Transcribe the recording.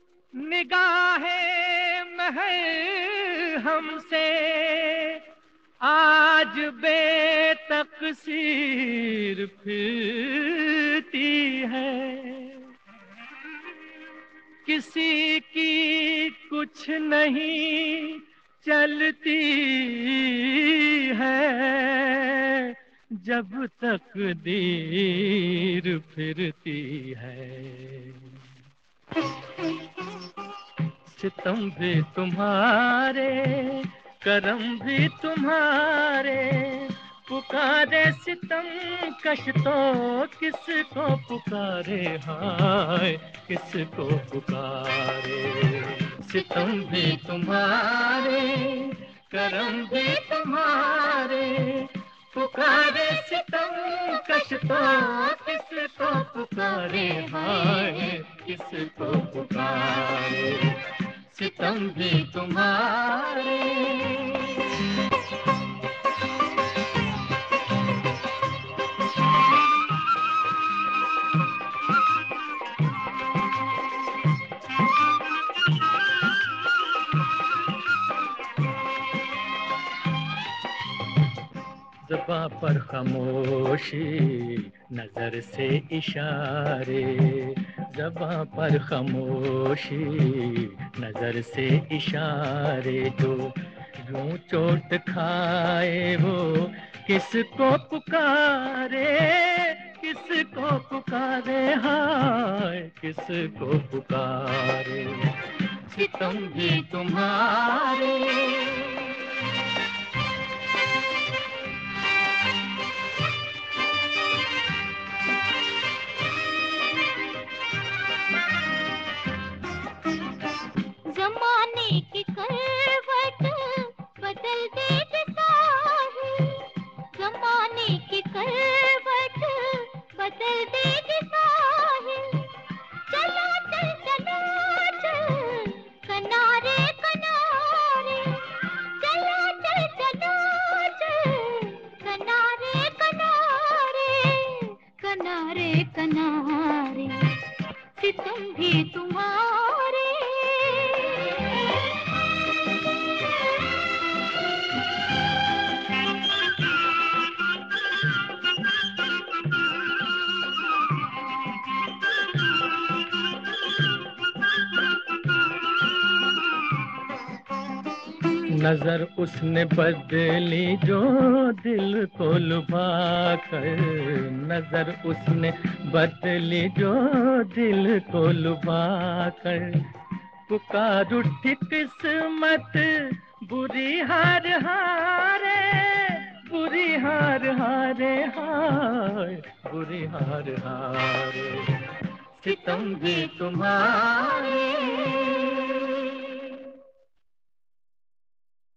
निगाहें महर हमसे आज बेतकसीर फिरती है। किसी की कुछ नहीं चलती है जब तक दीर फिरती है। सितम भी तुम्हारे, करम भी तुम्हारे, पुकारे सितम कश तो किसको पुकारे, हाय किसको पुकारे। सितम भी तुम्हारे, करम भी तुम्हारे, पुकारे सितम कश तो किसको पुकारे, हाय किसको पुकारे। सितम भी तुम्हारे। ज़ुबां पर खामोशी, नजर से इशारे, ज़ुबां पर खामोशी, नजर से इशारे, जो यूं चोट खाए वो किसको पुकारे, किसको पुकारे, हाय किसको पुकारे। सितम भी तुम्हारे। जमाने की करवट बदल दे साहिल, जमाने की करवट बदल दे साहिल, चलो चल चलो चल किनारे किनारे, चलो चल चलो चल किनारे किनारे, किनारे किनारे। सितम भी तुम्हारे। नजर उसने बदली जो दिल को लुभा कर, नजर उसने बदली जो दिल को लुभा कर, पुकार उठी किस्मत बुरी हार हारे, बुरी हार हारे, हाय बुरी हार हारे। सितम भी तुम्हारे।